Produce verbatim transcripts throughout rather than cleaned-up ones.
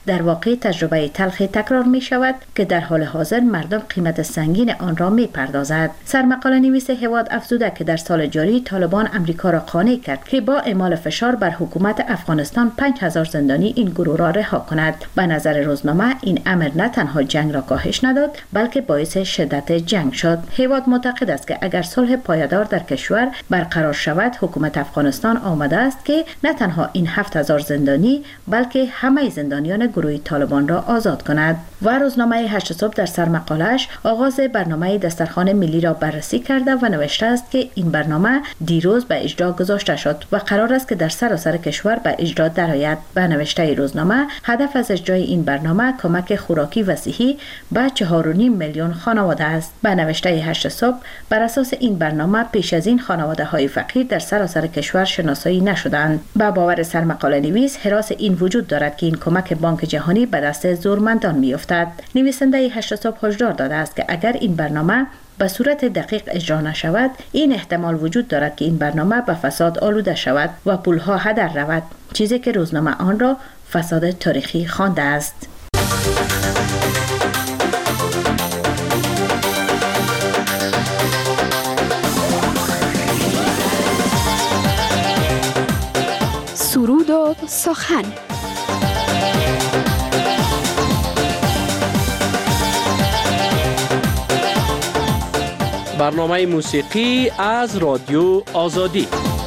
در واقع تجربه تلخی تکرار می شود که در حال حاضر مردم قیمت سنگین آن را می پردازد. سرمقاله نویس هواد افزوده که در سال جاری طالبان امریکا را قانع کرد که با اعمال فشار بر حکومت افغانستان پنج هزار زندانی این گروه را رها کند. به نظر روزنامه این امر نه تنها جنگ را کاهش نداد بلکه باعث شدت جنگ شد. هواد معتقد است که اگر صلح پایدار در کشور برقرار شود حکومت افغانستان آماده است که نه تنها این هفت هزار زندانی بلکه همه زندانیان گروه طالبان را آزاد کند. و روزنامه هشت صبح در سرمقاله‌اش آغاز برنامه دسترخوان ملی را بررسی کرده و نوشته است که این برنامه دیروز به اجرا گذاشته شد و قرار است که در سراسر کشور به اجرا درآید. به نوشته روزنامه هدف از اجرای این برنامه کمک خوراکی و صحی به چهار و نیم میلیون خانواده است. به نوشته هشت صبح بر اساس این برنامه پیش از این خانواده های فقیر در سراسر کشور شناسایی نشدند. به باور سرمقاله نویس حراس این وجود دارد که این کمک بانک جهانی به دست زورمندان میافتد. نویسنده هشت صبح هشدار داده است که اگر این برنامه به صورت دقیق اجرا نشود این احتمال وجود دارد که این برنامه به فساد آلوده شود و پولها هدر رود، چیزی که روزنامه آن را فساد تاریخی خوانده است. سرود و سخن. برنامه موسیقی از رادیو آزادی.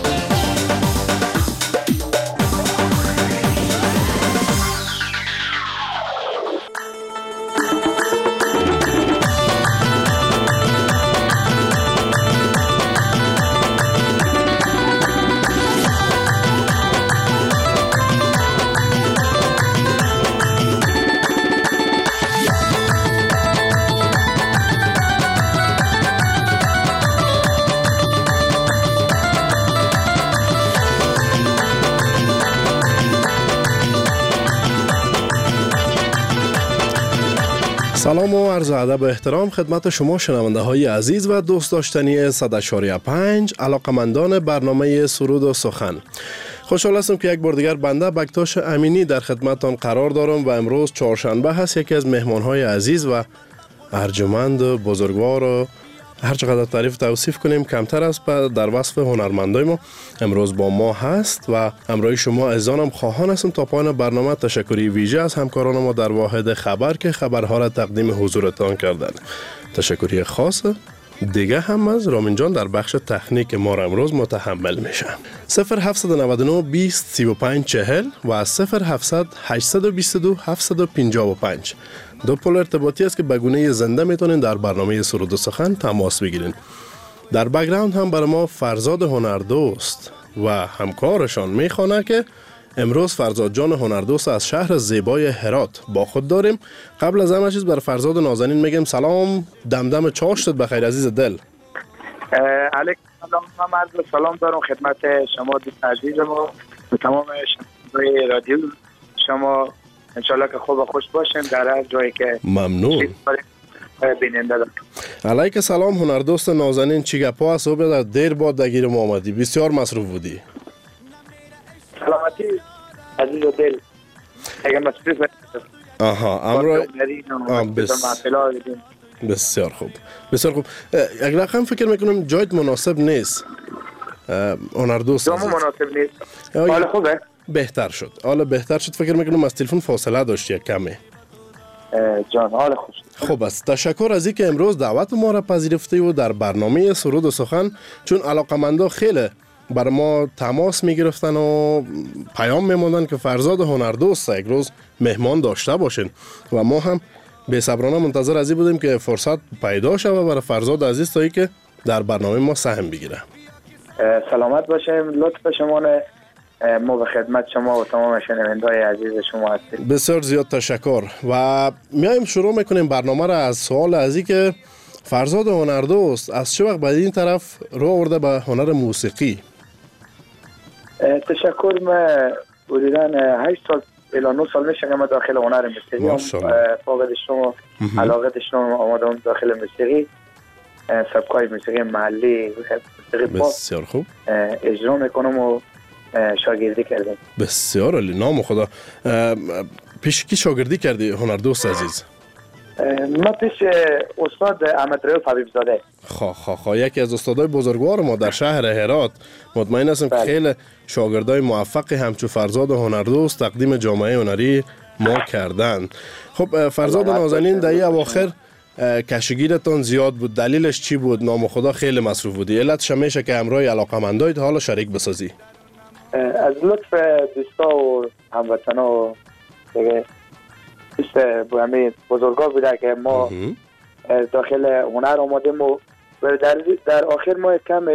سلام و عرض ادب و احترام خدمت شما شنونده های عزیز و دوست داشتنی صد و چهار و پنج علاقمندان برنامه سرود و سخن. خوشحال هستم که یک بار دیگر بنده بکتاش امینی در خدمتتان قرار دارم و امروز چهارشنبه هست. یکی از مهمان های عزیز و ارجمند و بزرگوار و هر چقدر تعریف توصیف کنیم کمتر است در وصف هنرمندای ما امروز با ما هست و همراه شما عزیزانم خواهان هستم تا پایان برنامه. تشکری ویژه از همکاران ما در واحد خبر که خبرها را تقدیم حضورتان کردن. تشکری خاص دیگه هم از رامین جان در بخش تکنیک ما را امروز متحمل میشه. صفر هفت نه نه بیست سی و پنج چهل و صفر هفتصد هشتصد و بیست و دو هفتصد و پنجاه و پنج دو پل ارتباطی است که به گونه زنده میتونین در برنامه سرود و سخن تماس بگیرین. در بک‌گراند هم برای ما فرزاد هنردوست و همکارشان میخوانه که امروز فرزاد جان هنردوست از شهر زیبای هرات با خود داریم. قبل از همه چیز بر فرزاد نازنین میگم سلام، دمدم چاشتت بخیر عزیز دل. علیکم سلام، من عرض سلام دارم خدمت شما دوست عزیز ما و تمام شنوندگان رادیو شما. انشالله که خوب و خوش باشین در هر جایی که ممنون بیننده دارم. علیک سلام هنردوست نازنین، چی گپا است؟ و دیر بعد دگیر ما آمدی، بسیار مصروف بودی. سلامتی عزیز و دل. اگر مصروف آها امروز بس... بسیار خوب بسیار خوب. یک رقم فکر میکنم جایت مناسب نیست هنردوست. جامو مناسب نیست. حال خوبه؟ بهتر شد. حالا بهتر شد. فکر میکنم از تلفن فاصله داشتی یک کمی. جان حال خوش. خوب است. تشکر از اینکه امروز دعوت ما را پذیرفتی و در برنامه سرود و سخن، چون علاقمندا خیلی بر ما تماس میگرفتن و پیام میموندن که فرزاد هنردوست یک روز مهمان داشته باشین و ما هم بی‌صبرانه منتظر از این بودیم که فرصت پیدا شود برای فرزاد عزیز تا اینکه در برنامه ما سهم بگیره. سلامت باشیم. لطف شما ما به خدمت شما و تمام شنونده‌های عزیز شما هستیم. بسیار زیاد تشکر و میایم شروع میکنیم برنامه را از سوال از این که فرزاد هنردوست از چه وقت بعد این طرف رو آورده به هنر موسیقی؟ تشکر. من حدوداً هشت سال الی نه سال میشه که من داخل هنر موسیقی فاقد شما علاقه داشتم آمدم داخل موسیقی، سبکای موسیقی محلی موسیقی پاپ بسیار خوب اجرا میکنم و شاگردی کردم. بسیار عالی، نام خدا. پیش کی شاگردی کردی هنردوست عزیز؟ ما پیش استاد احمد رؤوف حبیب زاده. خا خا خا یکی از استادای بزرگوار ما در شهر هرات. مطمئن هستم که خیلی شاگردای موفقی همچون فرزاد هنردوست تقدیم جامعه هنری ما کردن. خب فرزاد نازنین در این اواخر کشگیرتان زیاد بود، دلیلش چی بود؟ نام خدا خیلی مصروف بودی، علتش میشه که همراه علاقمندایت حالا شریک بسازی؟ از لطف دوستا و هموطنا و دیگه دوست همه بزرگا بوده که ما داخل هنر آمدیم و در, در آخر ما کم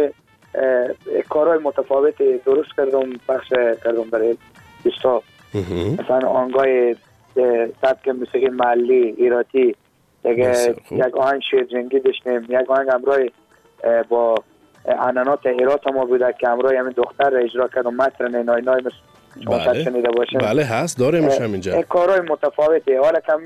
کارهای متفاوت درست کردم، پخش کردم برای دوستا. مثلا آنگاه سبک موسیقی محلی ایراتی، دیگه یک آهنگ شیر جنگی داشتیم، یک آهنگ همراه با عنعنات هرات ما بوده که همراه همین دختر اجرا کردم، متر نای نای مثل بله شنیده باشیم. بله هست داریمش همینجا. کارهای متفاوتی. حالا کم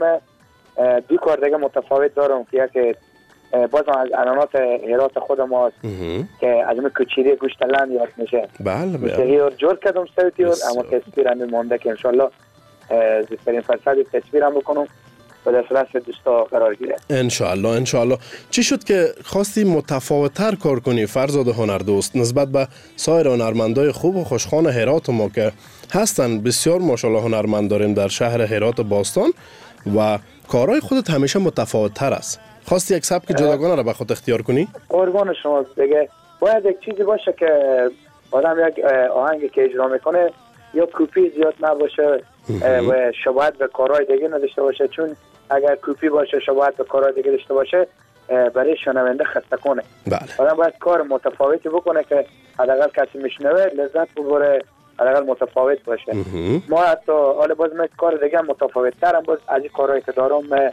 دو کار دیگه متفاوت دارم که یکی باز از عنعنات هرات خود ما هست که از این کچیری گوشتلند یاد میشه. بله بله موسیقی رو جور کردم صوتی رو، اما تصویر همین مانده که انشالله زیسترین فرصت تصویر هم بکنم و در صورت دوستا قرار گیره انشالله. انشالله چی شد که خواستی متفاوت‌تر کار کنی فرزاد هنردوست نسبت به سایر هنرمندای خوب و خوشخوان هرات ما که هستن؟ بسیار ماشاءالله هنرمند داریم در شهر هرات باستان و کارهای خودت همیشه متفاوت‌تر است. خواستی یک سبک جداگانه را به خود اختیار کنی؟ قربان شما. دیگه باید یک چیزی باشه که آدم یک آهنگی که اجرا میکنه یا کپی زیاد نباشه و شباهت به کارهای دیگه نداشته باشه، چون اگر کپی باشه شباهت به کارهای دیگه داشته باشه برای شنونده خسته کنه. بله. آدم باید کار متفاوتی بکنه که حداقل کسی میشنوه لذت ببره، حداقل متفاوت باشه. ما حتی حالا باز من کار دیگه متفاوت ترم، باز از این کارهایی که دارم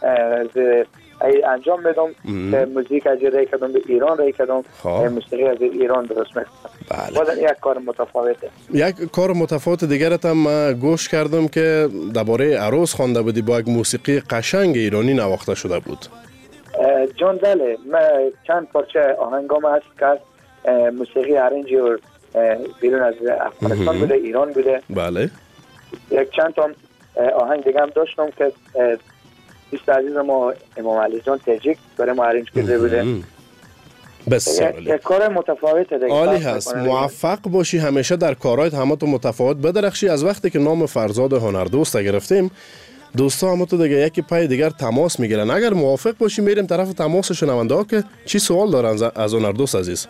ای انجام میدم که موزیک از ری کردم به ایران ری کردم، موسیقی از ایران درست میکنم. بله. باز یک کار متفاوته. یک کار متفاوت دیگرت هم گوش کردم که درباره عروس خوانده بودی، با یک موسیقی قشنگ ایرانی نواخته شده بود. جان بله، من چند پارچه آهنگام هست که موسیقی ارنجی و بیرون از افغانستان بوده، ایران بوده. بله. یک چند تا آهنگ دیگه هم داشتم که دوست عزیز ما امام علی جان تاجیک برای ما ارنج کرده بوده. بسیار عالی. کار متفاوته دیگه. عالی هست. موفق باشی، همیشه در کارهایت همه تو متفاوت بدرخشی. از وقتی که نام فرزاد هنردوست گرفتیم دوستا هم تو دیگه یکی پای دیگر تماس میگیرن. اگر موافق باشی میریم طرف تماس شنونده ها که چی سوال دارن از هنردوست عزیز.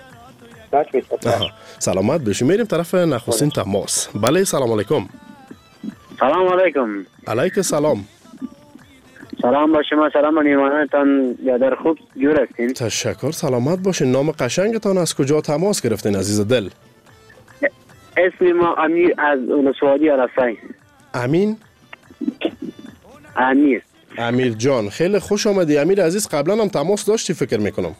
سلامت باشی. میریم طرف نخستین تماس. بله سلام علیکم. سلام علیکم. علیک سلام. سلام با شما، سلام نیمانتان یادر خوب جور هستین؟ تشکر، سلامت باشین. نام قشنگتان از کجا تماس گرفتین عزیز دل؟ اسم ما امیر از ولسوالی عرفه. امین؟ امیر. امیر جان خیلی خوش آمدی. امیر عزیز قبلا هم تماس داشتی فکر میکنم.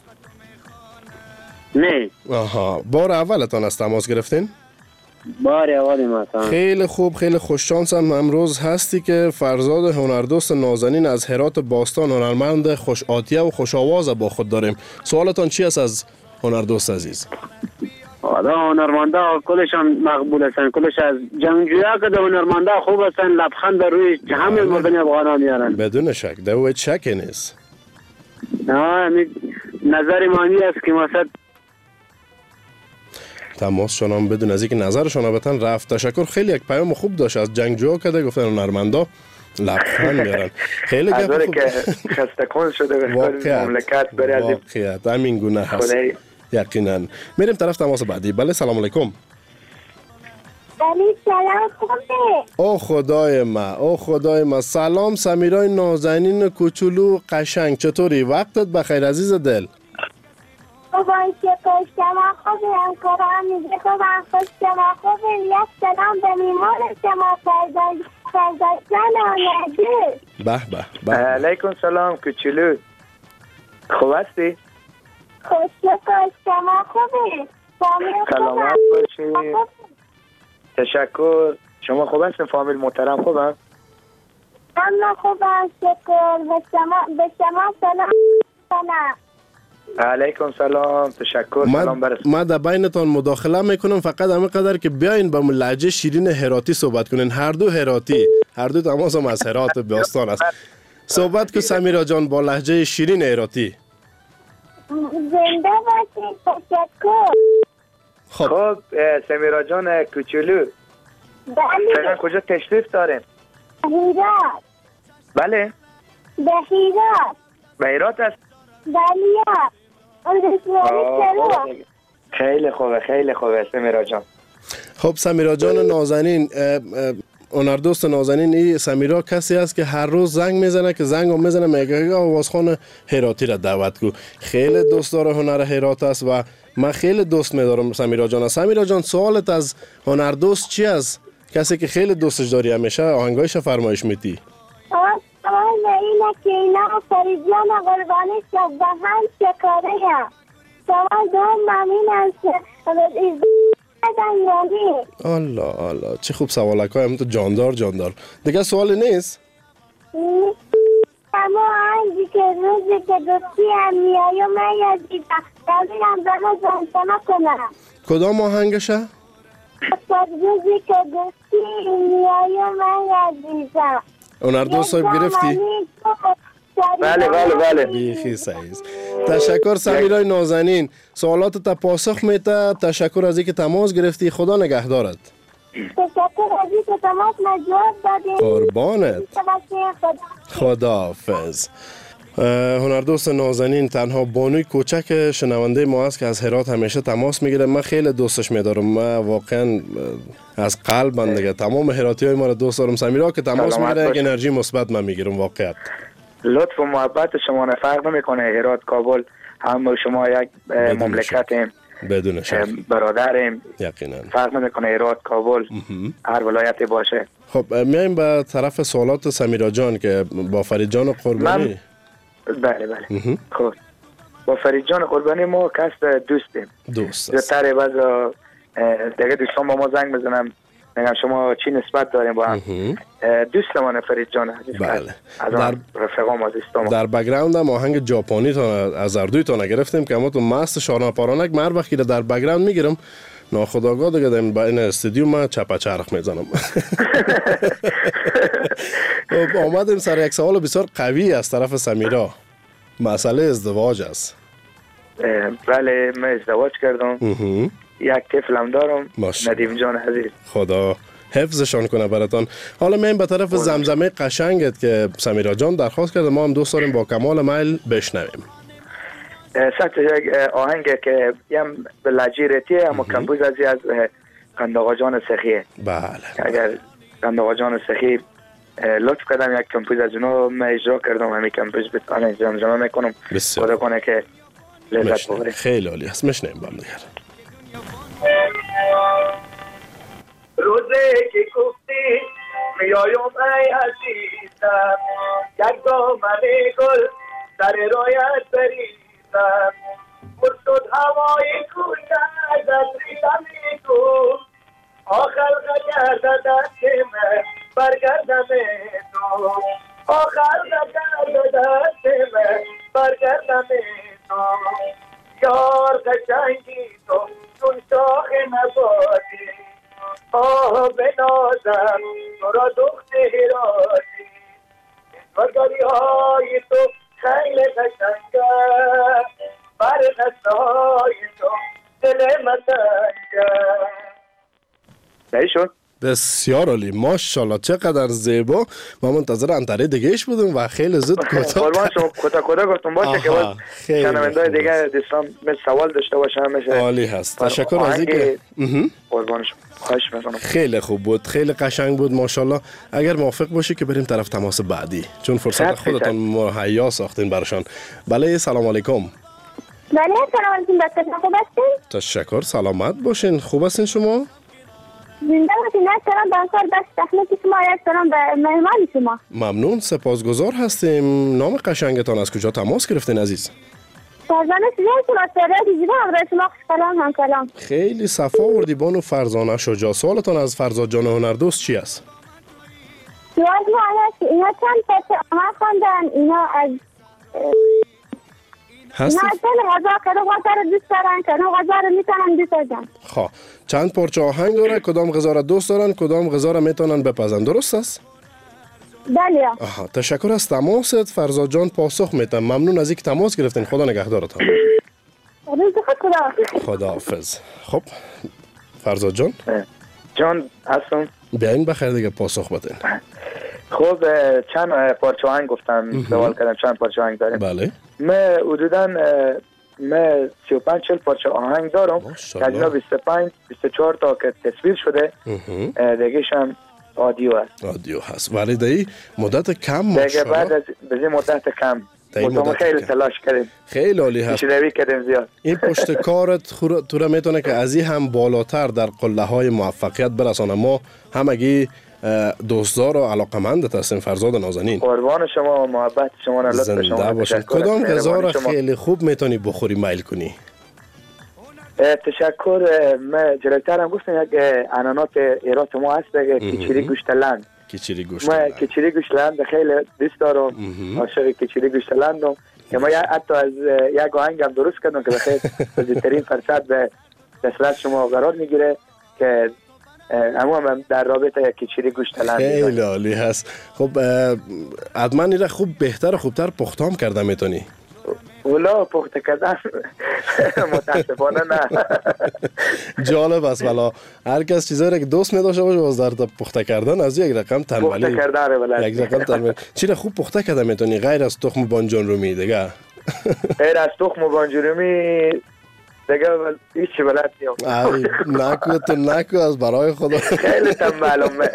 نه. آها، بار اولتان از تماس گرفتین؟ بار اولی ما. خیلی خوب، خیلی خوش شانسم امروز هستی که فرزاد هنردوست نازنین از هرات باستان هنرمند خوش آتیه و خوش آواز با خود داریم. سوالتان چی است از هنردوست عزیز؟ آده هنرمنده کلشان مقبول هستن، کلش از جنگجویا که هنرمنده خوب هستن، لبخند در روی همه مردم افغانان میارن بدون شک. ده و شکی نیست. نه نظر مانی است که مثلا تماس شنام بدون از اینکه نظرشان البته رفت. تشکر. خیلی یک پیام خوب داشت از جنگجوها که گفتن هنرمندا لبخند میارن. خیلی گپ خوب که خسته کن شده به مملکت برای از واقعیت همین گونه هست. یقینا. میریم طرف تماس بعدی. بله سلام علیکم. بله سلام خوبه. او خدای ما، او خدای ما. سلام سمیرای نازنین کوچولو قشنگ، چطوری؟ وقتت بخیر عزیز دل. خوبان که شما خوبه، همکاران میگه خوبان خوش شما خوبه. یک سلام به میمان شما فرزاد فرزاد جان آمده. به به به. علیکم سلام کوچولو. خوب هستی؟ خوش شکر شما خوبه. سلامت باشی. تشکر. شما خوب هستین؟ فامیل محترم خوبن؟ اما خوبم شکر. به شما به شما سلام کنم. علیکم سلام. تشکر. سلام برس. ما در بینتان مداخله میکنم، فقط همه قدر که بیاین با لهجه شیرین هراتی صحبت کنین. هر دو هراتی هر دو تماس هم از هرات باستان است. صحبت که سمیرا جان با لهجه شیرین هراتی. زنده باشید. تشکر. خب خب سمیرا جان کوچولو، بله. کجا تشریف داریم؟ هیرات. بله. به هیرات. به هیرات است؟ بله. خیلی خوبه خیلی خوبه سمیرا جان. خب سمیرا جان نازنین، هنردوست نازنین، این سمیرا کسی است که هر روز زنگ میزنه که زنگ هم میزنه میگه آوازخوان هراتی را دعوت کو. خیلی دوست داره هنر هرات است و من خیلی دوست میدارم سمیرا جان. سمیرا جان سوالت از هنردوست چی است؟ کسی که خیلی دوستش داری همیشه آهنگایش فرمایش میدی. سوال اینه که اینا فریدیان قربانی شد و هم شکاره هم. سوال دوم ممین است الله الله چه خوب سوالک های هم تو جاندار جاندار. دیگه سوالی نیست؟ اما آنجی که روزی که دوستی هم میایی و من یادیدم دارم برای زنسانه کنم. کدام آهنگشه؟ روزی که دوستی میایی و من یادیدم. هنردوست صاحب گرفتی؟ بله بله بله بیخی سعیز. تشکر سمیرای نازنین، سوالات تا پاسخ میده. تشکر از اینکه تماس گرفتی. خدا نگهدارت. تشکر از اینکه تماس نجات دادی. قربانت. خدا حافظ. هنردوست نازنین تنها بانوی کوچک شنونده ما است که از هرات همیشه تماس میگیره. من خیلی دوستش میدارم. من واقعا از قلبم دیگه تمام هراتی های ما رو دوست دارم. سمیرا که تماس میگیره یک انرژی مثبت من میگیرم واقعا. لطف و محبت شما نه فرق نمیکنه. هرات کابل هم شما یک مملکتیم، بدون شک برادریم. یقینا فرق نمیکنه هرات کابل هر ولایتی باشه. خب میایم به طرف سوالات سمیرا جان که با فرید جان قربانی. بله بله. خب با فرید جان قربانی ما کس دوستیم. دوست زیادتر بعضا دیگه دوستان با ما زنگ بزنم میگم شما چی نسبت داریم با هم. دوست من فرید جان عزیز. بله. از در رفقام و دوستام. در بک‌گراند هم آهنگ ژاپنی تا از اردوی تا نگرفتیم که اما تو مست شارنا پارانک مر وقتی در بک‌گراند میگیرم ناخودآگاه دیگه در این استودیو ما چپا چرخ میزنم. خب آمدیم سر یک سوال بسیار قوی از طرف سمیرا. مسئله ازدواج است. بله من ازدواج کردم. یک طفلم دارم. ندیم جان عزیز. خدا حفظشان کنه براتان. حالا من به طرف زمزمه قشنگت که سمیرا جان درخواست کرده ما هم دوست داریم با کمال میل بشنویم. سخت یک آهنگ که یم به لجیرتی اما کمپوز ازی از قنداغا جان سخیه. بله. اگر قنداغا جان سخی لطف کردم یک کمپوز از اونو من اجرا کردم همین کمپوز بتانه زمزمه میکنم. خدا کنه که لذت ببریم. خیلی عالی است. مشنیم با هم دیگر. روزه که گفتی میایم ای عزیزم یک دامن گل در رایت بریزم مرشد هوای کوچک از ریزم تو آخر گرده دست من برگردم تو آخر گرده دست من برگردم تو یار قشنگی تو چون شاخ نبادی آه بنازم تو را دخت هراتی وگری های تو خیلی قشنگه بر قصه های تو دل متنگه. صحیح شد؟ بسیار عالی ماشاءالله چقدر زیبا. ما منتظر انتره دیگهش بودیم و خیلی زود کوتاه قربان شما کوتاه کوتاه گفتم باشه که باز شنونده‌های دیگه دوستان مثل سوال داشته باشن میشه. عالی هست. تشکر از اینکه قربان شما خواهش می‌کنم. خیلی خوب بود خیلی قشنگ بود ماشاءالله. اگر موافق باشی که بریم طرف تماس بعدی چون فرصت خودتون مهیا ساختین براشان. بله سلام علیکم. بله سلام علیکم بچه‌ها خوب هستین؟ تشکر سلامت باشین. خوب هستین شما؟ زنده باشین. سلام بانکار بس تخلیق شما یک سلام به مهمان شما. ممنون سپاسگزار هستیم. نام قشنگتان از کجا تماس گرفتین عزیز؟ فرزانه شجاع سلام دیجیبا برای شما سلام هم سلام. خیلی صفا وردی بانو فرزانه شجاع. سوالتان از فرزاد جان هنردوست چی است؟ سوال ما اینا چند پس آمد خوندن اینا از هستی؟ نه چند غذا کنو غذا رو دوست دارن کنو غذا رو میتونن دوست دارن. خواه چند پارچه آهنگ داره کدام غذا را دوست دارن کدام غذا را میتونن بپزن درست است؟ بله. آها تشکر از تماست فرزاد جان، پاسخ میتم. ممنون از اینکه تماس گرفتین. خدا نگهدارتان. روز خود خداحافظ. خداحافظ. خب فرزاد جان جان هستم. بیاین بخیر دیگه پاسخ بدین. خب چند پارچه آهنگ گفتم، سوال کردم چند پارچه آهنگ داریم. بله. من حدوداً من سی و پنج چهل پارچه آهنگ دارم که از اینا بیست و پنج بیست و چهار تا که تصویر شده، دیگه‌ش هم آدیو هست. آدیو هست. ولی دی مدت کم دیگه ماشاءالله. بعد از بزی مدت کم ما خیلی تلاش کردیم، خیلی عالی هست. پیشروی کردیم زیاد. این پشت کارت خور... تو را میتونه که از این هم بالاتر در قله های موفقیت برسانه. ما همگی دوستدار و علاقمندت هستیم فرزاد نازنین. قربان شما و محبت شما، لطف شما. زنده باشید. کدام غذا را خیلی خوب میتونی بخوری میل کنی؟ تشکر. من جلوتر هم گفتم یک انانات ایرات ما هست که کیچیری گوشت لند. کیچیری گوشت من کیچیری گوشت لند خیلی دوست دارم، عاشق کیچیری گوشت لندم که ما حتی از یک آهنگ هم درست کردم که بخیر بزرگترین فرصت به دسترس شما قرار میگیره که اما هم در رابطه کیچیری گوشت لند. خیلی عالی هست. خب حتما این را خوب بهتر و خوبتر پختام کرده میتونی؟ اولا پخته کردن متاسفانه نه. جالب است. والا هر کس چیزایی که دوست نداشته باشه باز در پخته کردن از یک رقم تنبلی. پخته کردن بلد. یک رقم تنبلی. چی را خوب پخته کرده میتونی غیر از تخم بانجان رومی دیگه؟ غیر از تخم بانجان رومی دیگه هیچ چی بلد نیم. نکو تو نکو از برای خدا. خیلی تنبلم.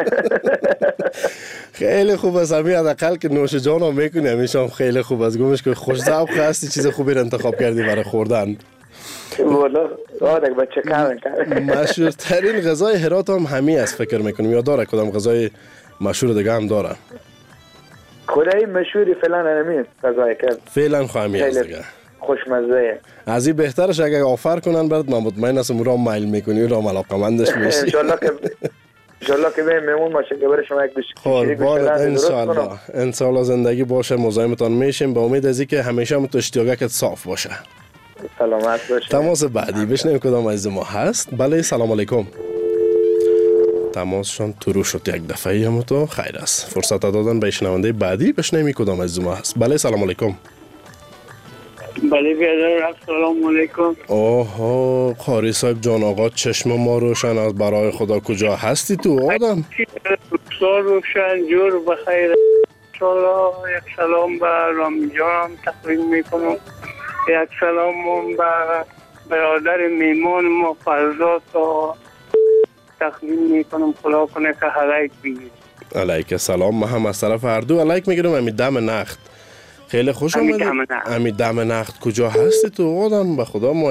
خیلی خوب است. همین حداقل که نوش جان هم میکنی همیشه هم خیلی خوب است. گمش که خوش ذوق هستی، چیز خوبی رو انتخاب کردی برای خوردن. والا آدک بچه کامل کرد. مشهورترین غذای هرات هم همین است فکر میکنم، یا داره کدام غذای مشهور دیگه هم داره؟ خدایی مشهوری فعلا نمیست غذای که فعلا خواهمی است دیگه خوشمزه. از این بهترش اگه آفر کنن برات من مطمئن هستم را میل میکنی و را علاقمندش میشی. ان شاء الله که ان شاء الله که میمون باشه که برای شما یک دوست قربانت. ان شاء الله ان شاء الله زندگی باشه، مزاحمتان میشیم با امید از اینکه همیشه هم تو اشتیاقت صاف باشه. سلامت باشه. تماس بعدی بشنویم کدام از ما هست. بله سلام علیکم. تماسشان ترو شد یک دفعه هم تو خیر است. فرصت دادن به شنونده بعدی بشنویم کدام از ما هست. بله سلام علیکم. بله بیادر السلام علیکم. اوه قاری صاحب جان آقا چشم ما روشن از برای خدا. کجا هستی تو آدم؟ سال روشن جور بخیر. انشالله یک سلام به رامی جانم تقدیم میکنم، یک سلام به برادر میمان ما فرزاد تقدیم میکنم. خدا کنه که علیک بگید. علیک سلام. ما هم از طرف هر دو علیک میگیرم. امی دم نخت خیلی خوش آمدید. امی دم نخت کجا هستی تو آدم؟ به خدا ما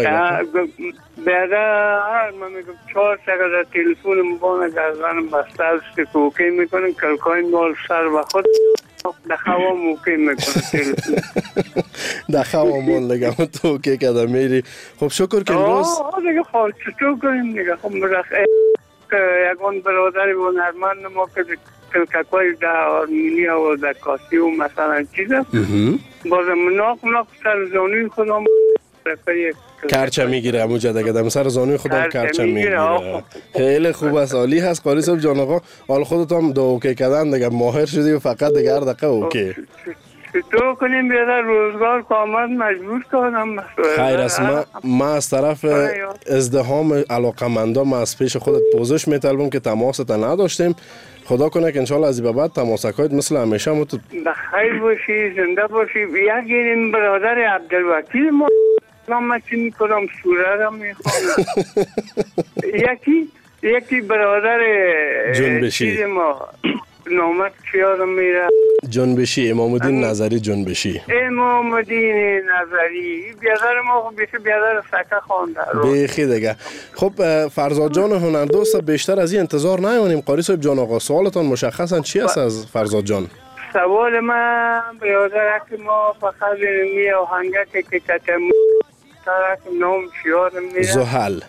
بیادر من میگم چهار سگه در تلفون مبانه گردنم بسته است که اوکی میکنم کلکای مال سر و خود دخوا موکی میکنه تلفون دخوا مال لگم تو اوکی کده میری. خب شکر که امروز آه دیگه خواهد چطور کنیم دیگه. خب مرخ یکان برادری و نرمند ما که کلکاکوی در آرمینیا و در کاسی و مثلا چیزه بازم مناق مناق سر زانوی خودم کرچه میگیره همون جده قدم سر زانوی خودم کرچه میگیره. خیلی خوب است. عالی هست قاری صاحب جان آقا. حال خودت هم دو اوکی کردن دیگه ماهر شدی و فقط دیگه هر دقیقه اوکی. تو کنیم بیادر روزگار کامل مجبور کنم. خیر است. ما, ما از طرف ازدهام علاقمندان ما از پیش خودت پوزش میطلبم که تماست نداشتیم. خدا کنه که انشالله از این بعد تماسکایت مثل همیشه ما تو بخیر باشی، زنده باشی. یک این برادر عبدالوکیل ما نام چی میکنم سوره را میخوام. یکی یکی برادر جنبشی ما نامت چیارم میره جنبشی امام الدین نظری جنبشی امام الدین نظری بیادر ما بیشه بیادر سکه خوانده بیخی دیگه. خب فرزاد جان هنردوست بیشتر از این انتظار نیمونیم. قاری صاحب جان آقا سوالتان مشخصا چی است از فرزاد جان؟ سوال من بیادر که ما فقط می آهنگه که کتم ترک نام چیارم میره زحل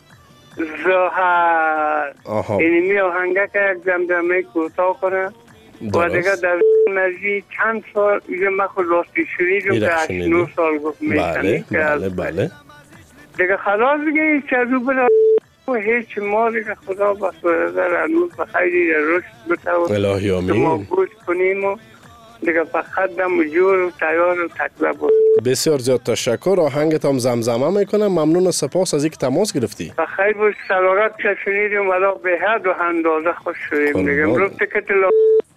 زحل اینی می آهنگه که یک دمدمه کوتاه کنه و دیگه در نزدیک چند سال اینجا من خود راستی شنیدم که هشت نو سال گفت میشنی. بله بله بله دیگه خلاص دیگه چه رو برای و هیچ ما دیگه خدا با سوزر هنوز بخیری رشد بتاود الهی آمین ما گوش کنیم و دیگه فقط دم و جور و تیار و تکله بود. بسیار زیاد تشکر. آهنگت هم زمزمه میکنم. ممنون و سپاس از اینکه تماس گرفتی. بخیر بود. سلامت که شنیدیم ولی به حد و اندازه خوش شدیم دیگه. امروز تکت لا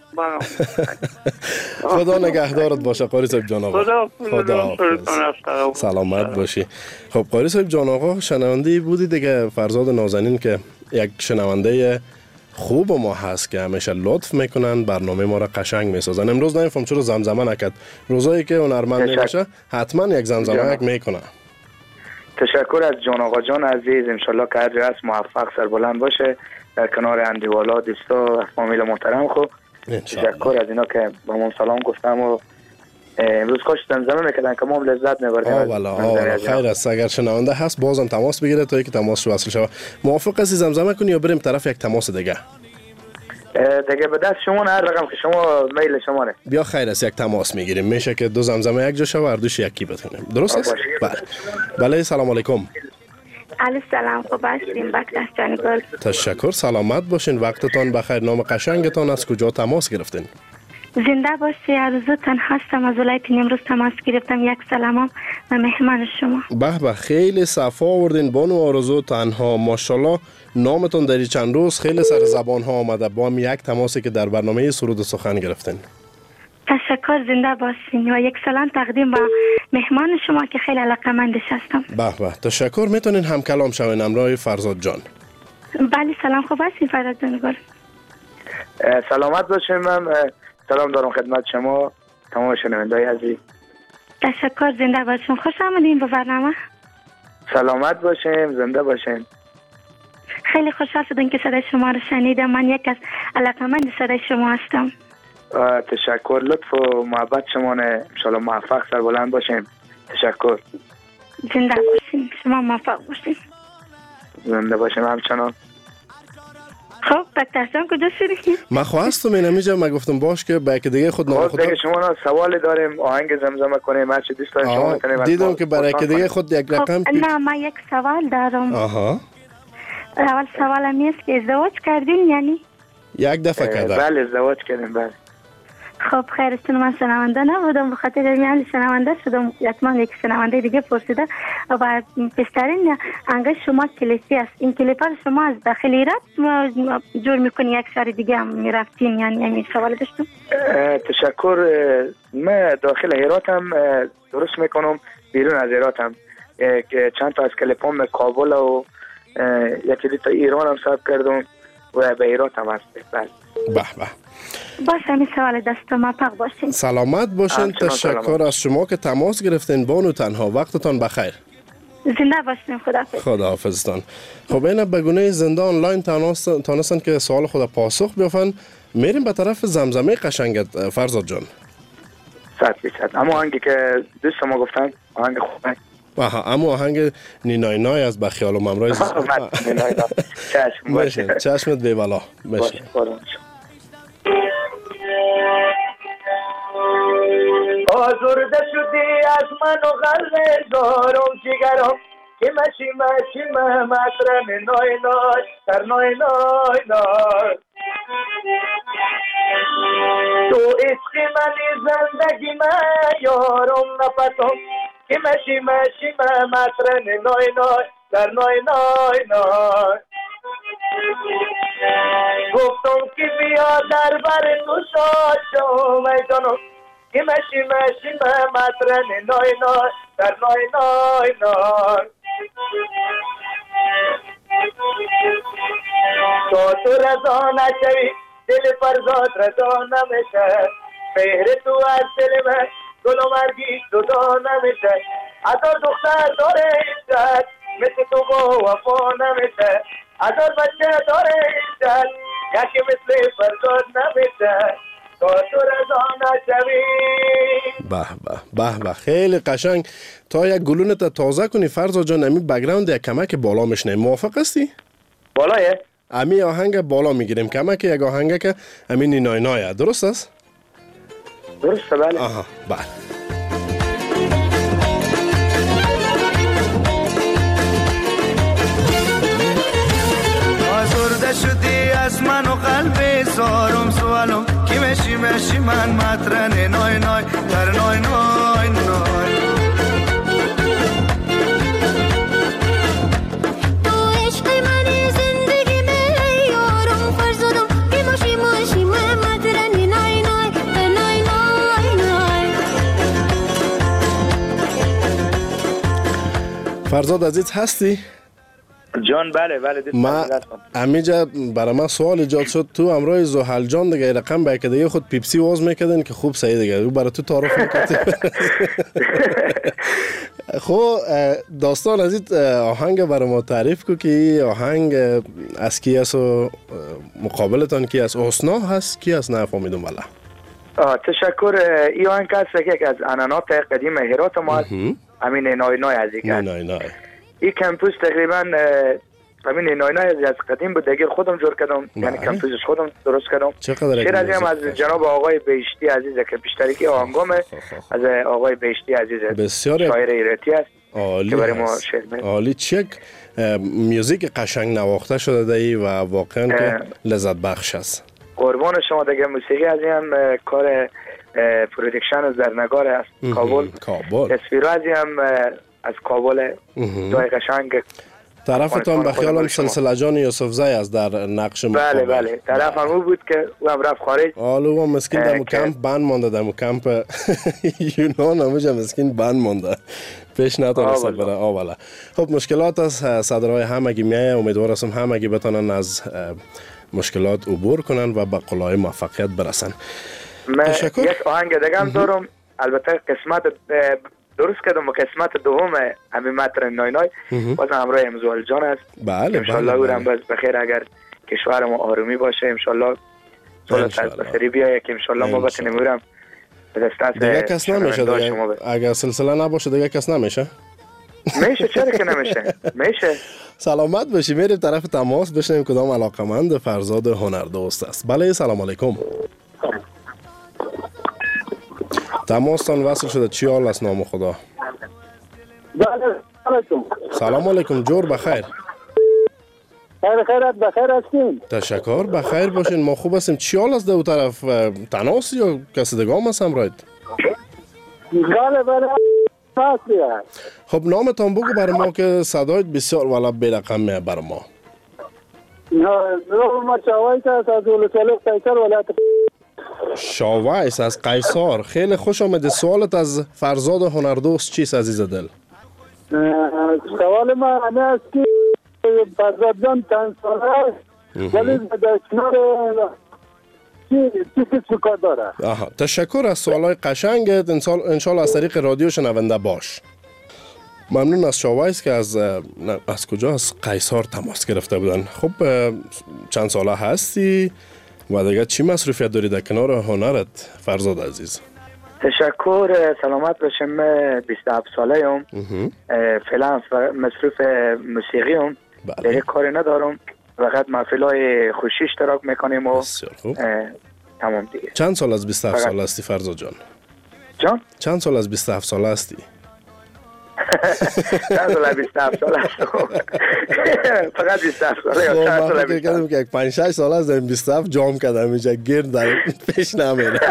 خدا نگهدارت باشه قاری صاحب جان آقا. خدا خدا سلامت باشی. خب قاری صاحب جان آقا شنونده بودی دیگه. فرزاد نازنین که یک شنونده خوب ما هست که همیشه لطف میکنن، برنامه ما را قشنگ میسازن. امروز نمیفهم چرا زمزمه نکرد. روزایی که هنرمند میشه حتما یک زمزمه یک میکنه. تشکر از جان آقا جان عزیز. انشالله که هر هست موفق سربلند باشه در کنار اندیوالا دوستا و فامیل محترم. خوب تشکر از اینا که با من سلام گفتم و امروز کاش زمزمه میکردن که ما هم لذت میبردیم. آه والا آه والا خیر است. اگر شنونده هست بازم تماس بگیره تا اینکه تماس وصل شود. موافق هستی زمزمه کنی یا بریم طرف یک تماس دیگه؟ دیگه به دست شما هر رقم که شما میل شما نه. بیا خیر است یک تماس میگیریم. میشه که دو زمزمه یک جا شود هر دوش یکی بتونیم. درست است؟ بله. بله سلام علیکم. علیه السلام. خوب هستین بکتر جان گل؟ تشکر. سلامت باشین. وقتتان بخیر. نام قشنگتان از کجا تماس گرفتین؟ زنده باشی. آرزوتان هستم از ولایت نیمروز تماس گرفتم. یک سلامم و مهمان شما. به به خیلی صفا آوردین بانو آرزو. تنها ماشاءالله نامتون در چند روز خیلی سر زبان ها آمده. با هم یک تماسی که در برنامه سرود و سخن گرفتین. تشکر. زنده باشین و یک سلام تقدیم با مهمان شما که خیلی علاقه‌مندش هستم. به به تشکر. میتونین هم کلام شوین امرای فرزاد جان. بله سلام. خوب هستین فرزاد جان گل؟ سلامت باشین. من سلام دارم خدمت شما تمام شنونده‌های عزیز. تشکر. زنده باشین. خوش آمدین به برنامه. سلامت باشین. زنده باشین. خیلی خوشحال شدم که صدای شما رو شنیدم. من یک از علاقه‌مند صدای شما هستم. تشکر. لطف و محبت شما نه. ان شاء الله موفق سربلند باشین. تشکر. زنده باشین. شما موفق باشین. زنده باشین همچنان. خب دکتر کجا شدی؟ ما خواستم این همیجا ما گفتم باش که با که دیگه خود نام خود دیگه شما سوال داریم آهنگ زمزمه کنیم هر چی دوست دارین شما میتونید. دیدم که برای که دیگه خود یک رقم خب نه من یک سوال دارم. آها. اول سوالم است که ازدواج کردین یعنی؟ یک دفعه کردم. بله ازدواج کردیم. بله. خب خیرستون من شنونده نبودم به خاطر میان شنونده شدم. حتما یک شنونده دیگه پرسیده و بیشترین انگار شما کلیپی است. این کلیپ شما از داخل ایران جور میکنی یک شهر دیگه هم میرفتین یعنی همین سوال داشتم. تشکر. من داخل ایران هم درست میکنم بیرون از ایران هم که چند تا از کلیپام کابل و یکی دو تا ایران هم ثبت کردم و به ایران هم هست. بله. به به. باشه همین سوال دست ما پاک باشین. سلامت باشین. تشکر از شما که تماس گرفتین بانو. تنها وقتتان بخیر. زنده باشین. خداحافظ. خداحافظتان. خب اینا به گونه زنده آنلاین تانستن که سوال خود پاسخ بیافن. میریم به طرف زمزمه قشنگت فرزاد جان. صد بیصد. اما آهنگی که دوست ما گفتن آهنگ خوبه. آها اما آهنگ نینای نای از بخیال و ممرای چشم باشه. چشمت بی بلا باشه. آزرده شدی از من و غله دارم جگرم که مشی مشی مطرم نای نای در نای نای نای تو عشق منی زندگی من یارم نپتم که مشی مشی مطرم نای نای در نای نای نای گفتم که بیا در بر تو شاد شو میدانم که مشی مشی مطرن نای نای در نای نای نای تو تو رضا نشوی دل فرزاد رضا نمیشه مهر تو از دل من گل و مرگی جدا نمیشه هزار دختر داره عزت مثل تو با وفا نمیشه هزار بچه داره عزت یکی مثل فرزاد نمیشه تو تو رضا نشوی. به به به به خیلی قشنگ. تا یک گلونت تازه کنی فرزاد جان امی بگراند یک کمک بالا میشنه. موافق هستی؟ بالایه؟ امی آهنگ بالا میگیریم کمک یک آهنگ که امی نینای نایه. درست است؟ درسته بله. آها بله. از من و قلب زارم سوالم کی مشی مشی من مطرن نای نای در نای نای نای تو عشق من زندگی می یارم فرزادم کی مشی مشی من مطرن نای نای در نای نای نای. فرزاد عزیز هستی؟ جان بله بله ما امیجا برای من سوال ایجاد شد تو امروز زحل جان دیگه رقم به که دیگه خود پیپسی واز میکردن که خوب صحیح دیگه رو برای تو تعارف میکردی. خب داستان از این آهنگ برای ما تعریف کو که آهنگ از کی است و مقابلتان کی است؟ حسنا هست کی است؟ نفهمیدم والا. تشکر. این آهنگ هست که از عنعنات قدیم هرات ما است. همین نای نای از این نای نای این کمپوز تقریبا همین نای نای از قدیم بود دیگه خودم جور کردم، یعنی کمپوزش خودم درست کردم. شعر از هم از جناب آقای بهشتی عزیزه که بیشتری آهنگامه از آقای بهشتی عزیزه، بسیار شاعر ایرانی است که برای ما شعر می‌نویسه. عالی. چه موزیک قشنگ نواخته شده دی و واقعا که لذت بخش است. قربان شما. دیگه موسیقی از هم کار پرودکشن زرنگار است کابل. کابل. تصویر از هم از کابل جای قشنگ. طرفتان به خیالم سلسله جان یوسف زی است در نقش مقابل. بله بله طرفم او بود که او هم رفت خارج. حالا او مسکین در کمپ بند مانده، در کمپ یونان همونجا مسکین بند مانده پیش نتونست بره. آولا خب مشکلات از صدرهای همگی میایه، امیدوار هستم همگی بتانن از مشکلات عبور کنن و به قلای موفقیت برسن. تشکر. یک آهنگ دیگه هم دارم، البته قسمت درست کردم و قسمت دوم همین مطرح نای نای باز همراه امزوال جان است. بله انشالله او هم باز بخیر اگر کشور ما آرومی باشه انشالله صلح بخیری بیایه که انشالله ما بتونیم او هم به دست از دیگه کس نمیشه دیگه. اگر سلسله نباشه دیگه کس نمیشه. میشه چرا که نمیشه میشه. سلامت باشی. میریم طرف تماس بشنیم کدام علاقمند فرزاد هنردوست است. بله سلام علیکم. تماستان وصل شده. چی حال است نام خدا؟ بله علیکم. سلام علیکم. جور بخیر. خیر خیرت بخیر هستین؟ تشکر بخیر باشین. ما خوب هستیم. چی حال است دو طرف؟ تناس یا کسی دیگه هم هست همراهت؟ بله بله خب نامتان بگو برای ما که صدایت بسیار والا بیرقمه برای ما. نام ما شاوایس است از ولسوالی قیصر ولایت. شاوایس از قیصر. خیلی خوش آمده. سوالت از فرزاد هنردوست چیست عزیز دل؟ سوال ما همه است که فرزاد جان چند ساله است ولی در کنار چی چی کار داره؟ آها تشکر از سوالای قشنگت. انشالله از طریق رادیو شنونده باش. ممنون از شاوایس که از از کجا از قیصر تماس گرفته بودن. خب چند ساله هستی و دیگه چی مصروفیت داری در کنار هنرت فرزاد عزیز؟ تشکر. سلامت باشم. من بیست و هفت ساله ام. فعلا مصروف موسیقی ام. دیگه کاری ندارم. فقط محفل‌های خوشی اشتراک میکنیم و تمام دیگه. چند سال از بیست و هفت ساله هستی فرزاد جان؟ جان؟ چند سال از بیست و هفت ساله هستی؟ چند سال از بیست و هفت ساله هستم. فقط بیست و هفت ساله یا چند سال فکر کردم که یک پنج شش ساله از بیست و هفت جام کردم اینجا گرد در پیش نمیره.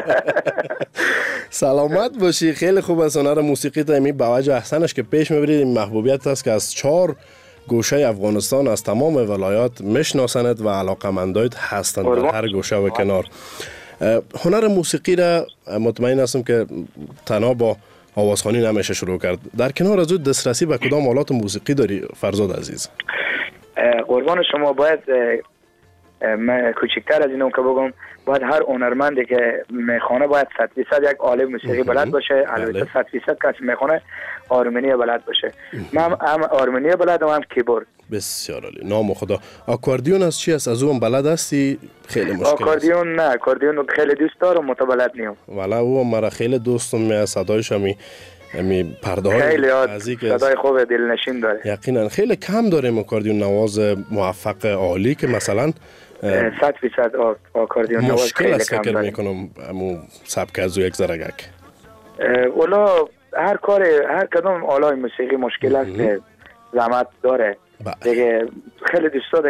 سلامت باشی. خیلی خوب است. هنر موسیقی تا امی بوجه احسنش که پیش میبرید. این محبوبیت است که از چهار گوشه افغانستان از تمام ولایات میشناسند و علاقمندایت هستند در هر گوشه و کنار. هنر موسیقی را مطمئن هستم که تنها با آوازخوانی نمیشه شروع کرد. در کنار از اون دسترسی به کدام آلات موسیقی داری فرزاد عزیز؟ قربان شما باید من کوچکتر از اینو که بگم باید هر هنرمندی که میخونه باید صد درصد یک آله موسیقی بلد باشه. البته صد درصد کسی میخونه آرمنی بلد باشه. من هم آرمنی بلدم هم کیبورد. بسیار عالی. نام خدا. آکوردیون از چی است؟ از اون بلد هستی؟ خیلی مشکل است. آکوردیون نه، آکوردیون خیلی دوست دارم متبلد نیم. والا او مرا خیلی دوستم می صدایش می می پرده های خیلی عالی صدای خوب دلنشین داره. یقینا خیلی کم داریم آکوردیون نواز موفق عالی که مثلا صد فیصد آکوردیون نواز خیلی کم داریم. مشکل است فکر میکنم امو سبک از یک زرگک. والا هر کار هر کدام آلای موسیقی مشکل است، زحمت داره. دیگه خیلی دوستا دیگه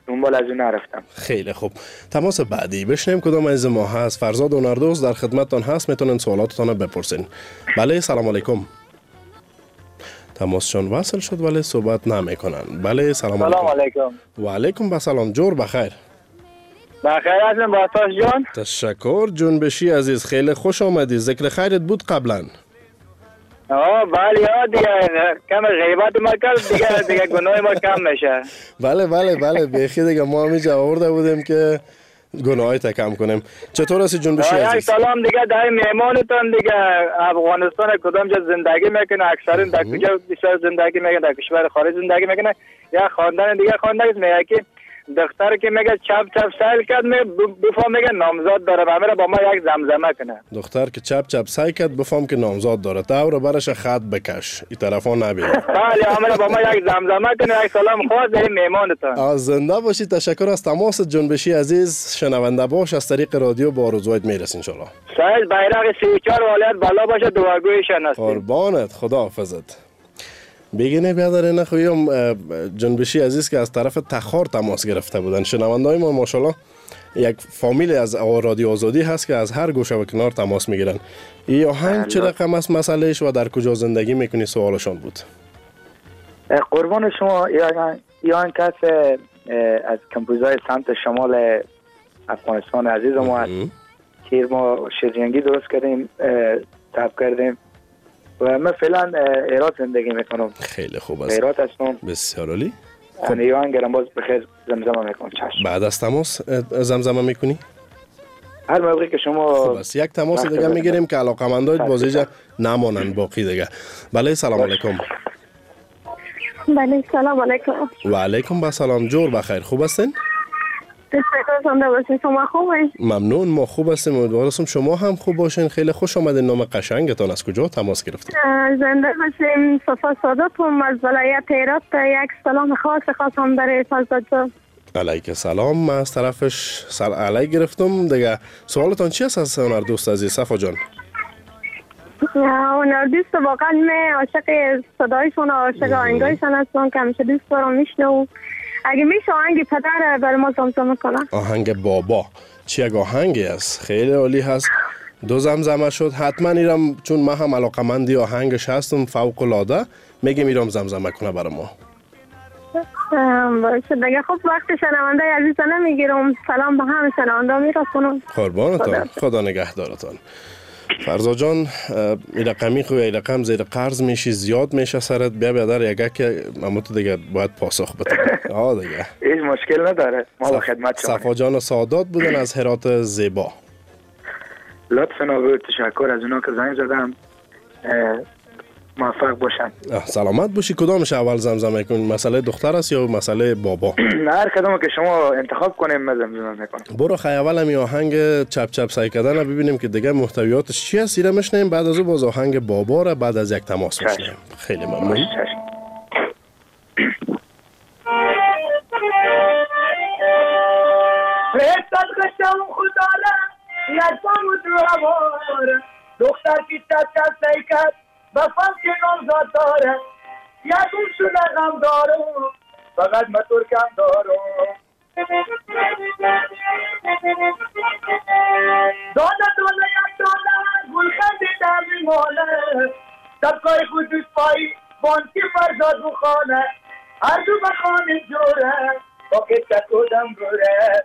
دنبال از اون نرفتم. خیلی خوب. تماس بعدی بشنیم کدام از ما هست. فرزاد هنردوست در خدمتتان هست، میتونن سوالاتتان رو بپرسین. بله سلام علیکم. تماسشون وصل شد ولی صحبت نمیکنن. بله سلام علیکم. سلام علیکم. و علیکم با سلام. جور بخیر. بخیر هستم باتاش جان. تشکر جنبشی عزیز، خیلی خوش آمدی. ذکر خیرت بود قبلا. آه بله یا دیگه کم غیبت ما کرد دیگه دیگه گناه ما کم میشه. بله بله بله بیخی دیگه ما همیشه آورده بودیم که گناهی تا کم کنیم. چطور هستی جنبشی عزیز؟ یک سلام دیگه در مهمانتان دیگه. افغانستان کدام جا زندگی میکنه؟ اکثرا در کجا بیشتر زندگی میکنه؟ در کشور خارج زندگی میکنه. یا خواندن دیگه خواندن است میگه که دختر که میگه چپ چپ سایل کرد می بفهم میگه نامزاد داره و میره با ما یک زمزمه کنه. دختر که چپ چپ سعی کرد بفهم که نامزاد داره تا رو برش خط بکش این طرفا نبینه. بله میره با ما یک زمزمه کنه. یک سلام خاص به مهمانتان. از زنده باشی. تشکر از تماس جنبشی عزیز. شنونده باش از طریق رادیو با آرزویت میرس ان شاء الله. سایل بیرق سی و چهار ولایت بالا باشه دعاگوی شناسی. قربانت خدا حافظت. بگینه بیادر نخویم جنبشی عزیز که از طرف تخار تماس گرفته بودن. شنونده‌های ما ماشاءالله یک فامیل از رادیو آزادی هست که از هر گوشه و کنار تماس میگیرن. این آهنگ چه رقم است مسئلهش و در کجا زندگی میکنی؟ سوالشان بود. قربان شما ایان کس از کمپوزای سمت شمال افغانستان عزیز ما هست که ما شیرجنگی درست کردیم تاب کردیم و من فعلا ایراد زندگی میکنم. خیلی خوب است. ایراد هستم. بسیار عالی. خب ایران گرم باز بخیر زمزمه میکنم. چشم. بعد از تماس زمزمه میکنی؟ هر موقعی که شما خوب است. یک تماس دیگه میگیریم که علاقمندای بازیجا نمانن باقی دیگه. بله سلام علیکم. بله سلام علیکم. و علیکم با سلام. جور بخیر. خوب هستین؟ شما خوبه؟ ممنون ما خوب هستیم. امیدوارم شما هم خوب باشین. خیلی خوش آمدین. نام قشنگتان از کجا تماس گرفتید؟ زنده باشیم. صفا ساداتم از ولایت هرات. یک سلام خاص خاصم برای فرزاد جان. علیک سلام. من از طرفش سر علی گرفتم دیگه. سوالتان چی است از هنردوست عزیز صفا جان؟ هنردوست واقعا من عاشق صدایشون و عاشق آهنگایشون هستم که همیشه دوست دارم میشنوم. اگه میشه آهنگ پدر برای ما زمزمه کنم. آهنگ بابا چی یک آهنگی است؟ خیلی عالی هست. دو زمزمه شد. حتما ایرم چون من هم علاقمندی آهنگش هستم فوق العاده میگم ایرم زمزمه کنه برای ما. باشه دیگه. خب وقت شنونده عزیز نمیگیرم. سلام به همه شنونده میرسونم. قربانتان. خدا نگهدارتان. فرزا جان این رقمی خوی این رقم زیر قرض میشی زیاد میشه سرت بیا بیادر یگه که اموت دیگه باید پاسخ بده. آه دیگه هیچ مشکل نداره. ما با خدمت شما. صفا جان سادات بودن از هرات زیبا. لطفاً و تشکر از اونا که زنگ زدم. موفق باشن. سلامت باشی. کدامش اول زمزمه کنی؟ مسئله دختر است یا مسئله بابا؟ هر کدومو که شما انتخاب کنیم من زمزمه میکنم. برو خیلی اول هم آهنگ چپ چپ سعی کردن رو ببینیم که دیگه محتویاتش چی است. ایره میشنیم بعد از اون باز آهنگ بابا رو بعد از یک تماس میشنیم. خیلی ممنون. دختر کی چپ چپ سعی کرد بفهم که نامزاد داره یک اون شده غم دارم فقط من ترکم دارم داده داده یک داده گل خنده در میمانه سبکای خود دوست پایی بانکی فرزاد بخانه هر دو بخانه جوره با که چکودم گوره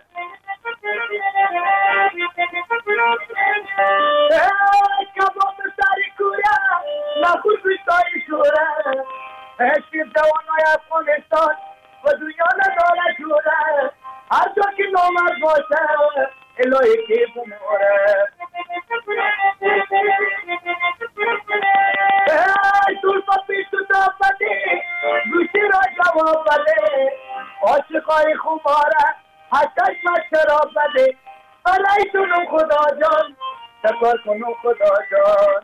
کباب سری کوره نخود بیستایی شوره هشتیم جوانای افغانستان و دنیا نداره جوره هر جا که نامرد باشه الهی که بموره دولفا پیشو تا بده گوشی را جواب بده عاشقای خوباره حتیش من شراب بده علیتونم خدا جان تکار کنم خدا جان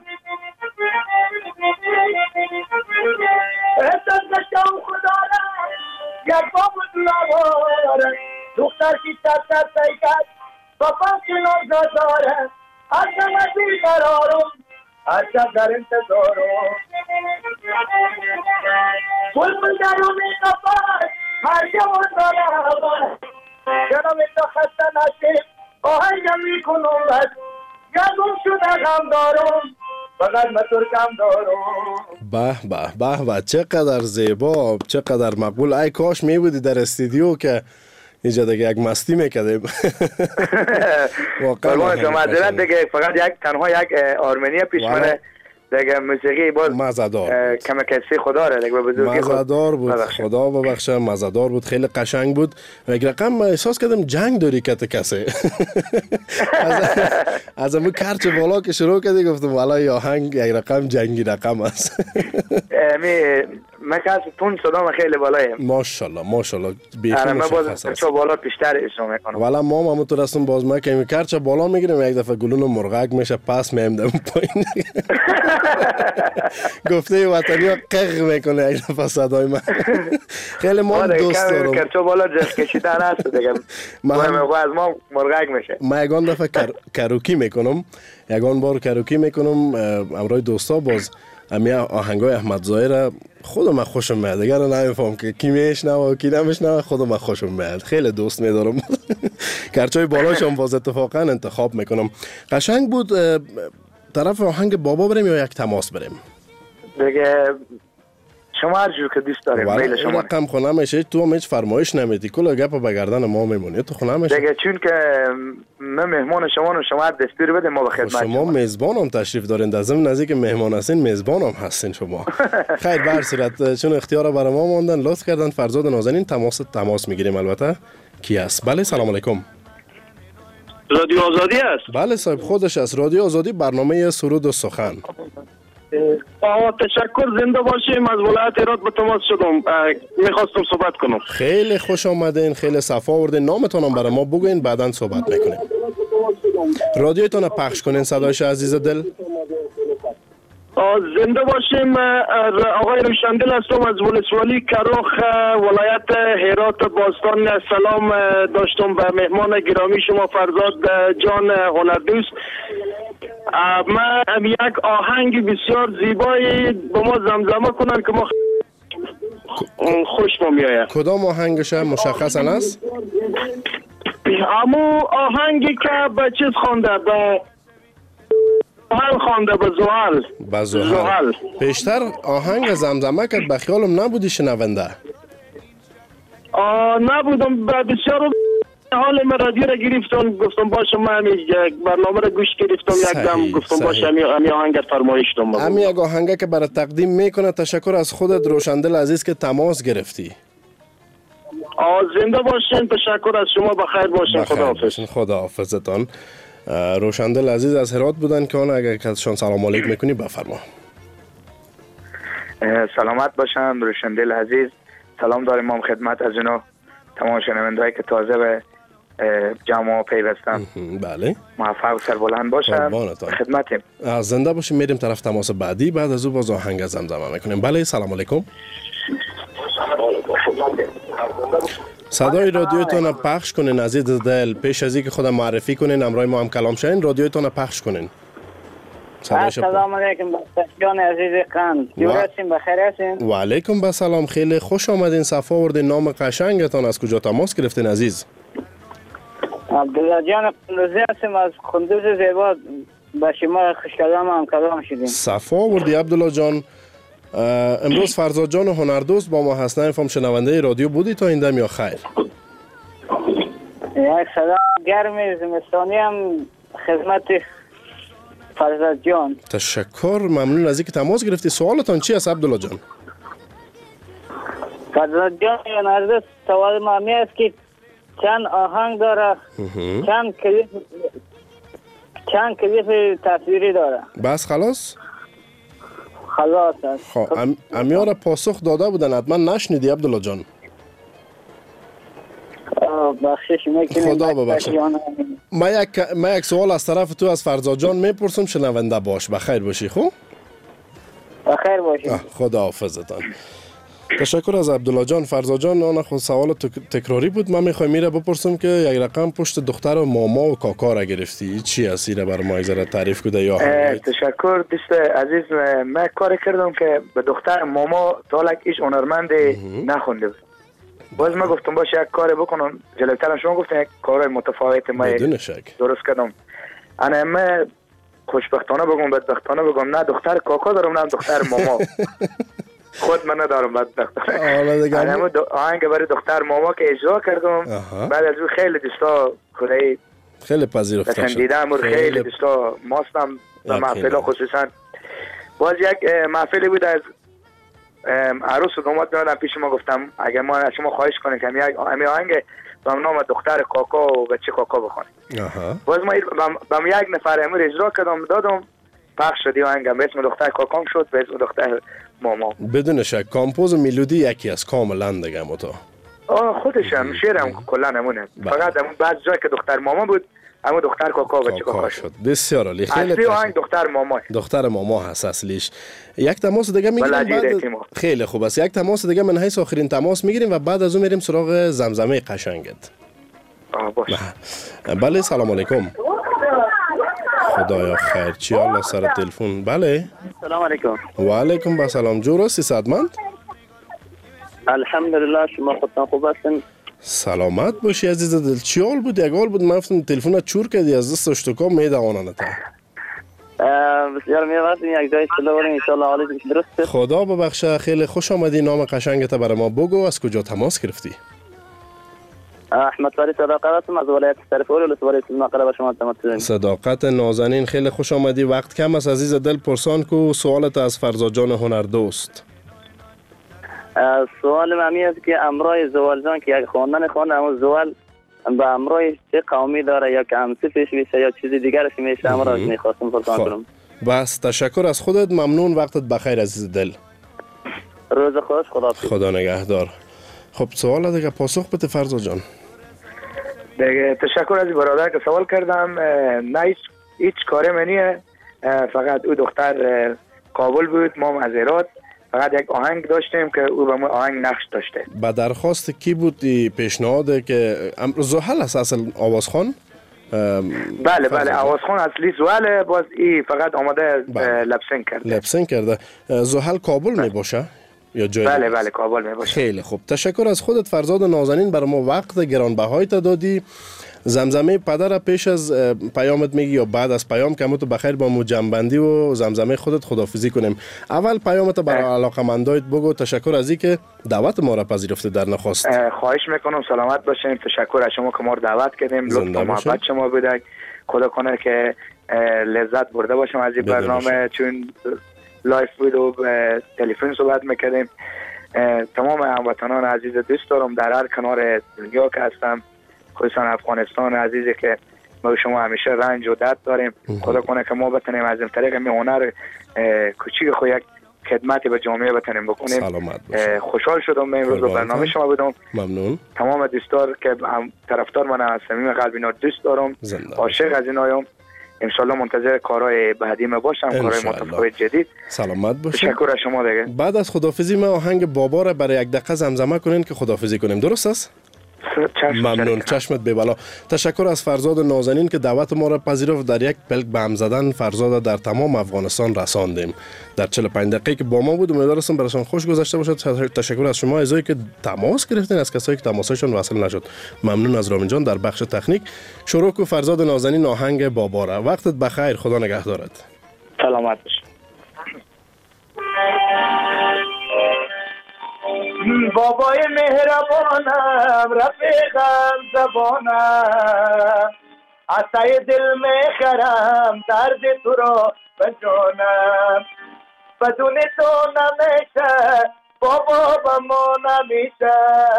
احساس گشتم خدا را یک بابو دلواره دختر کی چپ چپ سعی کرد بابا که نامزاد داره هر شب بیقرارم هر شب در انتظارم بلبل درون قفس هر شب داره جانم تا خسته نشیم آهنگم میکنم بس یادم شده غم دارم فقط من ترکم دارم. به به به به چقدر زیبا، چقدر مقبول. ای کاش می بودی در استودیو که اینجا دیگه یک مستی میکردیم. واقعا شما دیگه فقط یک تنها یک آرمنی پیش منه دیگه موسیقی باز مزدار کم کسی خدا را دیگه بزرگی مزدار بود ببخشه. خدا ببخشه مزدار بود، خیلی قشنگ بود. و یک رقم احساس کردم جنگ داری کت کسی. از از امو کرچ بالا که شروع کردی گفتم والا یا آهنگ یک رقم جنگی رقم است. می من کاس تون صدام خیلی بالایه. ماشاءالله ماشاءالله بیخی مشخص است. چه بالا بیشتر اجرا میکنم. والا ما هم تو رسم باز ما که کرچ بالا میگیریم یک دفعه گلون مرغک میشه پس میام پایین. گفته وطنی ها قق میکنه یک دفعه صدای من. خیلی ما دوست دارم. کرچ بالا جس کشیدن هست دیگه. ما از ما مرغک میشه. ما یگان دفعه کروکی میکنم. یگان بار کروکی میکنم امروی دوستا باز امی آهنگای احمد ظاهر خودم خوشم میاد. دیگه نمیفهم که کی میشنوه کی نمیشنوه، خودم خوشم میاد. خیلی دوست میدارم. کرچای بالاشم باز اتفاقا انتخاب میکنم. قشنگ بود. طرف آهنگ بابا بریم یا یک تماس بریم؟ دیگه شما هر جور که دوست داریم. میل شما. رقم خونه میشه تو هم هیچ فرمایش نمیدی. کلا گپ به گردن ما میمونی. تو خونه میشه. دیگه چون که من مهمان شما و شما دستور بده ما به خدمت شما. شما میزبان هم تشریف دارین. در ضمن نزدیک مهمان هستین میزبان هم هستین شما. خیر به هر صورت چون اختیار برای ما ماندن لطف کردن فرزاد نازنین تماس تماس میگیریم. البته کی است؟ بله سلام علیکم. رادیو آزادی است. بله صاحب خودش است. رادیو آزادی برنامه سرود و سخن. آه تشکر زنده باشیم. از ولایت هرات به تماس شدم. میخواستم صحبت کنم. خیلی خوش آمدین. خیلی صفا آوردین. نامتون هم برای ما بگوین بعداً صحبت میکنیم. رادیوتون پخش کنین صدایش عزیز دل. زنده باشیم. آقای روشندل هستم از ولسوالی کروخ ولایت هرات باستان. سلام داشتم به مهمان گرامی شما فرزاد جان هنردوست. من یک آهنگ بسیار زیبایی با ما زمزمه کنن که ما خوش ما میآید. کدام آهنگش مشخصا است؟ امو آهنگی که به چیز خوانده به زحل خوانده به زحل به زحل. پیشتر آهنگ زمزمه کرد به خیالم نبودی شنونده؟ نبودم بسیار حال من رادیو را گرفتم گفتم باشه من برنامه را گوش گرفتم یک دم گفتم باشه امی آهنگ فرمایش دم. امی یک آهنگ که برای تقدیم میکنه. تشکر از خودت روشندل عزیز که تماس گرفتی. زنده باشین. تشکر از شما. بخیر باشین. خداحافظ. خداحافظتان. روشندل عزیز از هرات بودن که اگر کسشان سلام علیک میکنی بفرما. سلامت باشن روشندل عزیز. سلام داریم ما خدمت از اینا تمام شنوندهایی که تازه به جمع پیوستن. بله موفق و سربلند باشن. خدمتیم. زنده باشیم. میریم طرف تماس بعدی. بعد از او باز آهنگ زمزمه میکنیم. بله سلام علیکم. صدای رادیوتون پخش کنین عزیز دل. پیش از اینکه خودم معرفی کنین امروی ما هم کلام شین رادیوتون پخش کنین. سلام علیکم جان عزیز قند. جورتین بخیر هستین؟ و علیکم به سلام. خیلی خوش آمدین. صفا آوردین. نام قشنگتون از کجا تماس گرفتین عزیز؟ عبدالله جان قندوزی هستم از قندوز زیبا. با شما خوش کلام هم کلام شدیم. صفا آوردی عبدالله جان. امروز فرزاد جان هنردوست با ما هست. نمیفهم شنونده رادیو بودی تا این دم یا خیر؟ یک سلام گرم زمستانی هم خدمت فرزاد جان. تشکر ممنون از اینکه تماس گرفتی. سوالتان چی است عبدالله جان؟ فرزاد جان هنردوست سوال ما می است که چند آهنگ داره چند کلیپ چند کلیپ تصویری داره. بس خلاص؟ خلاص است. خب ام امیار پاسخ داده بودن حتما نشنیدی عبدالله جان. بخشش میکنیم. خدا ببخشه. ما یک ما یک سوال از طرف تو از فرزاد جان میپرسم شنونده باش. بخیر باشی. خوب بخیر باشی. خدا حافظتان. تشکر از عبدالله جان. فرزاد جان آن خود سوال تکراری بود. من میخوایم میره بپرسم که یک رقم پشت دختر و ماما و کاکا را گرفتی. چی است ایره بر ما ذره تعریف کده یا تشکر دوست عزیز. من کاری کردم که به دختر ماما تا لک ایش هنرمند نخونده بود. باز من گفتم باشه یک کاری بکنم. جلوتر شما گفتن یک کارهای متفاوت ما بدون شک درست کردم. انا من خوشبختانه بگم بدبختانه بگم نه دختر کاکا دارم نه دختر ماما. خود من ندارم بدبختانه. انا آهنگ برای دختر ماما که اجرا کردم بعد از اون خیلی دوستا خدایی خیلی پذیرفته شد. دیدم خیلی دوستا ماستم و محفل خصوصا باز یک محفلی بود از عروس و داماد میادم پیش ما گفتم اگر ما از شما خواهش کنیم که یک آهنگ با نام دختر کاکا و بچه کاکا بخونیم. باز ما با یک نفر امور اجرا کردم دادم پخش شدی آهنگم به اسم دختر کاکام شد به اسم دختر ماما. بدون شک کامپوز و میلودی یکی از کاملا دیگه متا آه خودشم شعرم کلا نمونه فقط بعض جای که دختر ماما بود اما دختر کاکا و بچه کاکا شد. بسیار عالی. خیلی اصلی آهنگ دختر ماما دختر ماما هست اصلیش. یک تماس دیگه میگیریم بعد خیلی خوب است. یک تماس دیگه من حیث آخرین تماس میگیریم و بعد از اون میریم سراغ زمزمه قشنگت. آه باشه. بله سلام علیکم. خدایا خیر چی الله سر تلفن. بله سلام علیکم. و علیکم با سلام. جو راستی صدمند؟ الحمدلله شما خودتان خوب هستین؟ سلامت باشی عزیز دل. چی حال بود؟ یک حال بود من گفتم تلفنت چور کردی از دست اشتکا میدوانه تا بسیار می‌واسطیم یک جای اصطلاح بریم ان شاء الله حالت درسته. خدا ببخشه. خیلی خوش آمدی. نام قشنگت برای ما بگو. از کجا تماس گرفتی؟ احمد فری صداقت هستم از ولایت سرپور ولایت المنقره. به شما تماس می‌زنم. صداقت نازنین خیلی خوش آمدی. وقت کم است عزیز دل. پرسان کو سوالت از فرزاد جان هنردوست. سوال ممی است که امرای زوال جان که یک خواندن خواند اما زوال به امرای چه قومی داره یا که همسفش میشه یا چیزی دیگرش میشه امرای میخواستم پرسان کنم. بس تشکر از خودت. ممنون. وقتت بخیر عزیز دل. روز خوش. خدا خدا نگهدار. خب سوال دیگه پاسخ بده فرزاد جان. دیگه تشکر از برادر که سوال کردم. نه هیچ هیچ کاری منیه. فقط او دختر کابل بود ما از ایران فقط یک آهنگ داشتیم که او به ما آهنگ نقش داشته. با درخواست کی بود پیشنهاد که زحل است اصل آوازخوان؟ بله بله آوازخوان اصلی زحل. باز ای فقط آماده لپسینگ کرده. لپسینگ کرده. زحل کابل می باشه یا جای بله بله کابل می باشه. خیلی خوب. تشکر از خودت فرزاد نازنین. برای ما وقت گرانبهایی دادی. زمزمه پدر پیش از پیامت میگی یا بعد از پیام که تو بخیر با مو جنبندی و زمزمه خودت خدافظی کنیم؟ اول پیامت برای علاقمندایت بگو. تشکر از اینکه دعوت ما را پذیرفته در نخست. خواهش میکنم سلامت باشین. تشکر از شما که ما رو دعوت کردیم. لطف و محبت شما بوده. خدا کنه که لذت برده باشم از این برنامه چون لایف بود و تلفن صحبت میکردیم. تمام هموطنان عزیز دوست دارم در هر کنار دنیا که هستم خصوصا افغانستان عزیزی که ما شما همیشه رنج و درد داریم. خدا کنه که ما بتونیم از این طریق می هنر کوچیک خو یک خدمتی به جامعه بتونیم بکنیم. خوشحال شدم امروز به برنامه شما بودم. ممنون. تمام دوستان که طرفدار من از صمیم قلب اینا دوست دارم. عاشق از اینایم. ان شاء الله منتظر کارهای بعدی ما باشم. کارهای متفاوت جدید. سلامت باشین. تشکر از شما دیگه. بعد از خدافظی ما آهنگ بابا را برای یک دقیقه زمزمه کنین که خدافظی کنیم. درست است؟ ممنون. چشمت به بالا. تشکر از فرزاد نازنین که دعوت ما را پذیرفت. در یک پلک به هم زدن فرزاد در تمام افغانستان رساندیم. در چهل و پنج دقیقه که با ما بود امیدوارم براشون خوش گذشته باشد. تشکر از شما عزیزایی که تماس گرفتین از کسایی که تماسشون وصل نشد. ممنون از رامین جان در بخش تکنیک. شروع کو فرزاد نازنین آهنگ بابا را. وقتت بخیر. خدا نگهدارت. سلامت باش. بابای مهربانم رفیقم زبانم عطای دل میخرم درد تو را به جانم بدون تو نمیشه بابا با ما نمیشه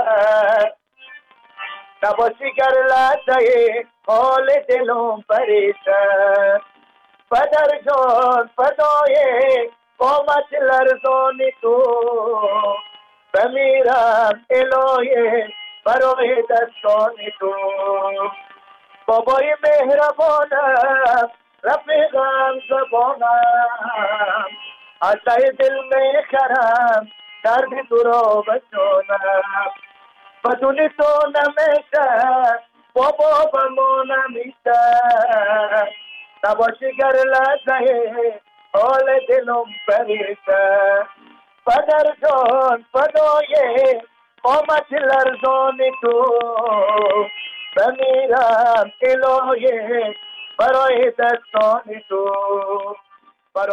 نباشی گر لحظه حال دلم پریشه پدر جان فدای قامت لرزانی تو بمیرم الهی برای دستان تو بابای مهربانم رفیقم زبانم عطای دل میخرم درد تو را بجانم بدون تو نمیشه بابا با ما نمیشه نباشی گر لحظه حال دلم پریشه پدر جان فدای آمد لرزان تو بمیرم الهی برای دستان تو